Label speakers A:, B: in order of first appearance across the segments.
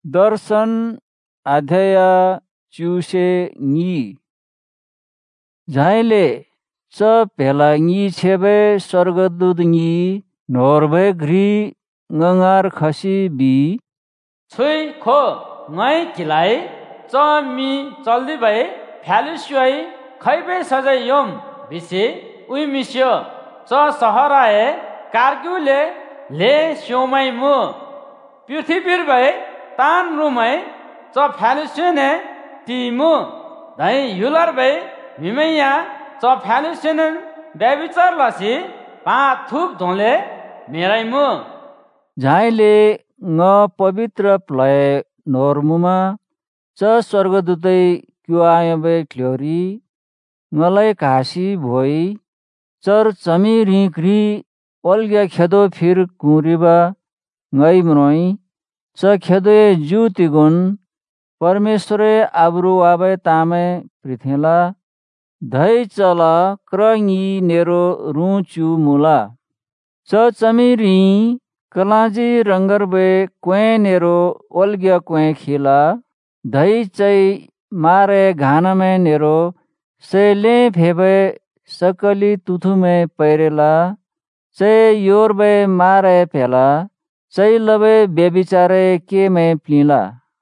A: दर्शन अध्याय च्युसे नी झाइले च भेला नी छेबे स्वर्गदूत नी नोरबे घ्री ngंगार खसी बी
B: छुई खो ngै किलाई च मी चल्दी भए फ्यालुस्युई खैबे सजै योम बिसे उइ मिस्यो च सहराए कारग्युले ले स्योमै मु पृथ्वीर भए तान रुमै च फ्यालुस्युने तिमु धै युलर भए मिमैया च फ्यालुस्युने व्यभिचार लसी पा थुप धोले मेरै मु
A: झाइले ng पवित्र प्लय नोरमुमा च स्वर्गदूतै क्युआयबे क्ल्योरी ngलै घासी भोइ चर चमी रिक्री ओल्ग्या खेदो फिर कुरिबा ngै म्रोइ च खेदोए जू तिगुन परमेश्वरे आब्रु आबे तामे पृथेला धै चला क्रंगी नेरो रुचु मुला च चमी रि कलाजी रंगरबे क्वे नेरो ओल्ग्या क्वे खिला धै चै मारे घानमे नेरो सेले फेबे सकली तुथुमे पैरेला चै योरबे मारे फेला चै लबे बेबिचारे के में प्लिला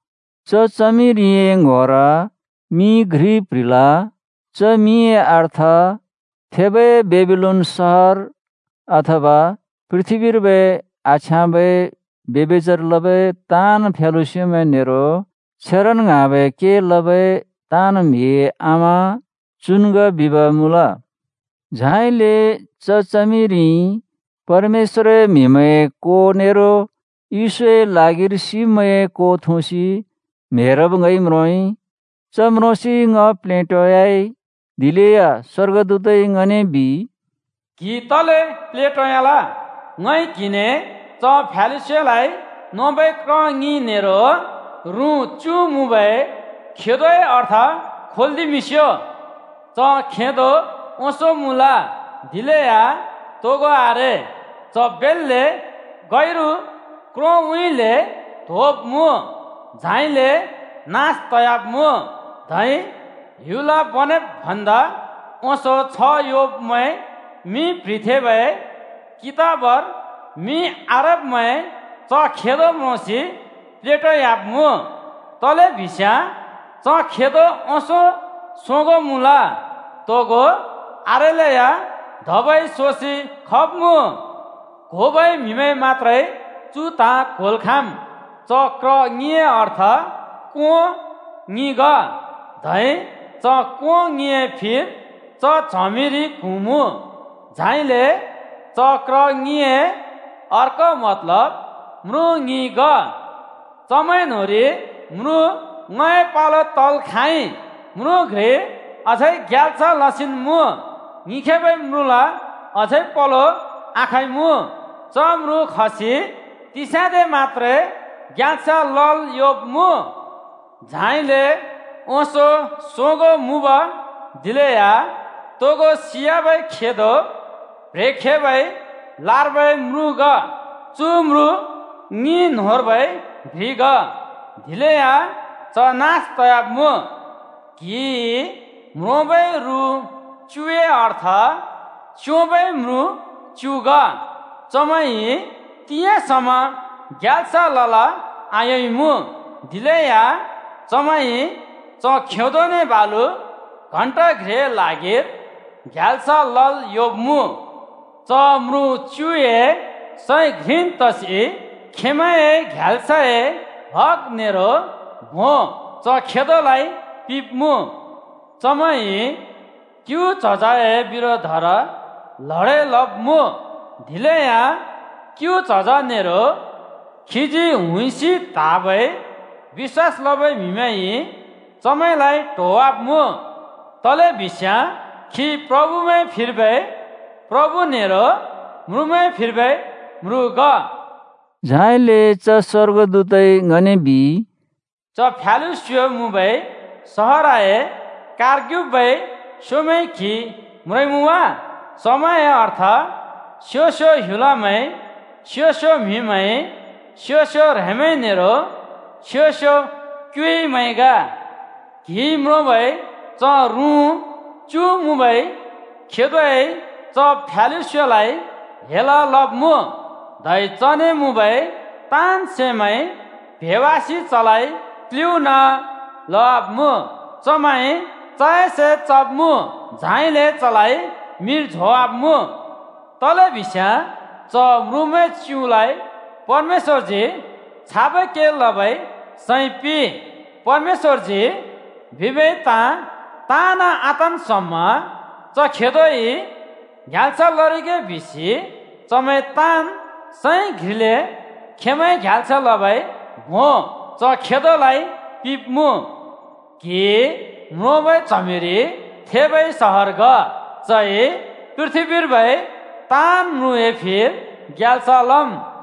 A: च चमी रिए घोरा मी घ्री प्रिला च मिए अर्थ फेबे बेबिलोन शहर अथवा पृथ्वीर बे आछाबे बेबेचर लबे तान फेलुस्यु में नेरो छरन गाबे के लबे तान मिए आमा चुनग बिबा मुला झाइले च चमिरी परमेश्वर मिमय को नेरो ईश्वे लागिर सिमय को थोसी मेरब गई म्रोई च म्रोसी ङ प्लेटोयाई दिलेया स्वर्गदूतै ngने बी
B: कि तले प्लेटोयाला ngै किने च फ्यालुस्यलाई नोबे क्रंगी नेरो रु चु मुबे खेदोए अर्थ खोल्दी मिस्यो च खेदो ओसो मुला दिलेया तोगो आरे च बेलले गैरु क्रोउइले धोप मु झाइले नास तयाब मु धै युला बने भन्दा ओसो छ योबमय मी पृथे भए किताबर मी आरबमय च खेदो मोसी प्लेटो याब मु तले भिस्या च खेदो ओसो सोगो मुला तोगो आरेलेया धबै सोसी खप मु घोबै मिमै मात्रै चुता खोलखाम च क्र निए अर्थ को निग धै च को निए फिर च झमिरी कुमु झाइले च क्र निए अर्क मतलब मृ निग चमै नोरी मृ ngै पालो तल खाइ मृ घ्रे अझै ग्याल्छ लसिन मु निखेबै मृला अझै पलो आखै मु च मृ खसी तिसादे मात्रै ग्याल्छ लल योब मु झाइले ओसो सोगो मुब दिलेया तोगो सियाबै खेदो रेखेबै लारबै मृग चु मृ नि नोरबै घ्रिग दिलेया च नास तयाब मु कि म्रोबै रु चुए अर्थ चोबै मृ चुग चमै तिएसम्म ग्याल्छ लला आयै मु दिलेया चमै च खेदोने बालु घण्टा घ्रे लागेर ग्याल्छ लल योब मु च मृ चुए सै घ्रिन तसी खेमाए घ्याल्छए भग नेरो भो च खेदोलाई पिप्मु चमै क्यु चजाए विरोधर लडे लब्मु धिलेया क्यु चजा नेरो खिजी हुइसी ताबै विश्वास लबै मिमै चमैलाई टोवाप्मु तले बिस्या खि प्रभुमै फिरबै प्रभु नेरो मृमै फिरबै मृग
A: झाइले च स्वर्गदूतै ngने बी
B: च फ्यालुस्यो मुबै सहराए कारग्युबै सोमै खि म्रैमुवा समय अर्थ स्योस्यो हुलामै स्योस्यो मिमै स्योस्यो रहेमै नेरो छ्यो छ्यो क्युई मैगा घी म्रो भई च रु चु मु भई खेदोइ च फ्यालुस्योलाई हेला लब मु धै चने मु भई तान सेमै भेवासी चलाई क्लिउ न लब मु चमाई चाय से चप मु झाइले चलाई मिर झोआब मु तले भिस्या च मृमे च्युलाई परमेश्वर जी छाबे के लबै सैपी परमेश्वर जी विवे ताना आतन सम्म च खेदोइ घ्याल्छ लरिगे बिसी चमै तान सै घिले खेमै घ्याल्छ लबै भो च खेदोलाई पिपमु कि म्रोबै चमेरी थेबै सहर ग चै पृथ्वी भई तान मुए फिर ग्याल्छ लम